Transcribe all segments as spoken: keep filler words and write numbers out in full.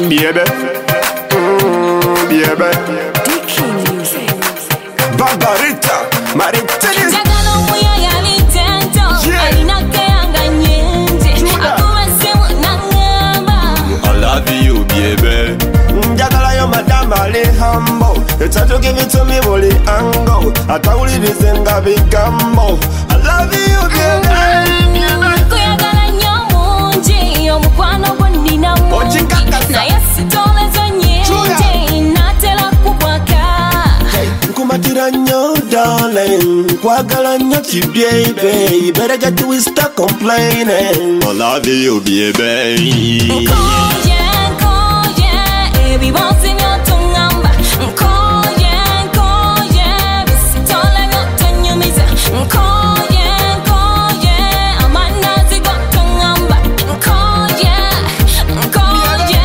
baby, mm, baby. Dicky music. Barbarita, Marita. Njagala omuya yali tento, alinako yanga nyenje, akuwasimu nangamba. I love you, baby. Njagala yo madam ali humble. You try to give it to me bully angle. Atawulirize nga bigambo. I love you, baby. Kuyagala nnyo mungi, omukwano gwo nnina mungi, naye sitolezo nyenje, natera kukwaka. Nkumatira nnyo darling, nkwagala nnyo kibyebe. You better get to it, stop complaining. I love you, baby. Nkoye, nkoye, ebibozi by'otungamba. Nkoye, nkoye, bisitole by'otonyumiza. Nkoye, nkoye, amandaazi g'otungamba. Nkoye, nkoye,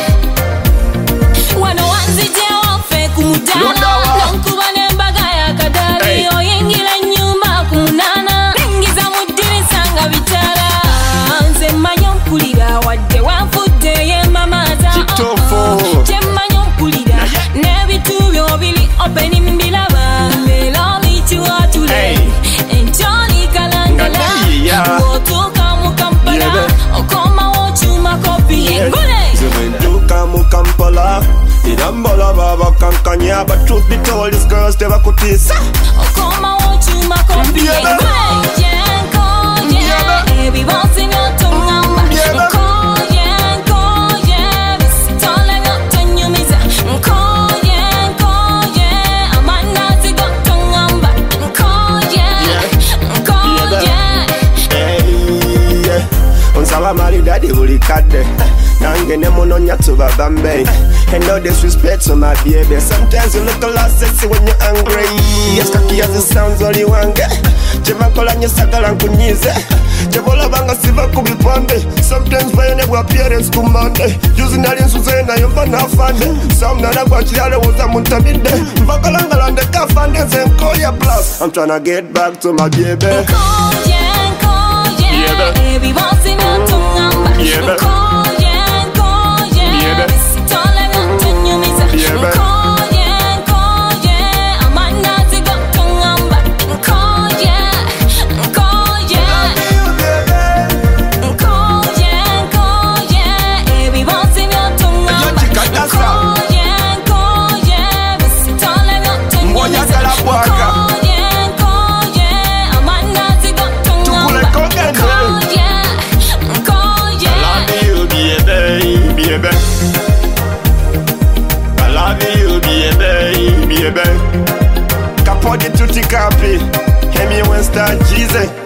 wano wanzije waffe ku mudaala, n'onkuba n'embaga ya kadaali, oyingira ennyumba ku munaana, n'engiza mu ddirisa nga bitala. Nze mmanyi ompulira wadde wanfudde yemamaza. Kye mmanyi ompulira n'ebitu byo biri openi mbiraba. Leero likiwatule, enkyoli kalangala, ng'otuuka mu Kampala, okomawo okyuma kopi engule. Nduka mu Kampala, irambola baba kankanya. But truth be told, these girls tebakutisa. Okomawo okyuma kopi engule. Nkoye, ebibozi by'otungamba. Nkoye, nkoye, bisitole by'otonyumiza. Nkoye, nkoye, amandaazi g'otungamba. Nkoye, nkoye. Hey, onsaba mali daddy buli kadde. Nange ne munonya tuba bambe. And no disrespect to my baby. Sometimes you look a lot sexy when you're angry. Yes, cocky as it sounds only wange. Chevakola nyesagala nkunyize. Chevola banga siva kubipande. Sometimes by your appearance kumande. Using ali nsuze na yomba na fande. Some nana kwa chiyale woza muntabide. Mbakalanga lande kafande zenkoya plus. I'm tryna get back to my baby. Nkoye, nkoye, ebibozi by'otungamba. Nkoye, nkoye, bisitole by'otonyumiza. Nkoye, nkoye, amandaazi g'otungamba. Nkoye, nkoye, nkoye, nkoye, ebibozi by'otungamba. Nkoye, nkoye, bisitole by'otonyumiza. Nkoye, nkoye, amandaazi g'otungamba. Nkoye, nkoye. I love you, baby, baby. I love you, baby, baby. Kapodi tutti capi, Hemi Westa Jesus.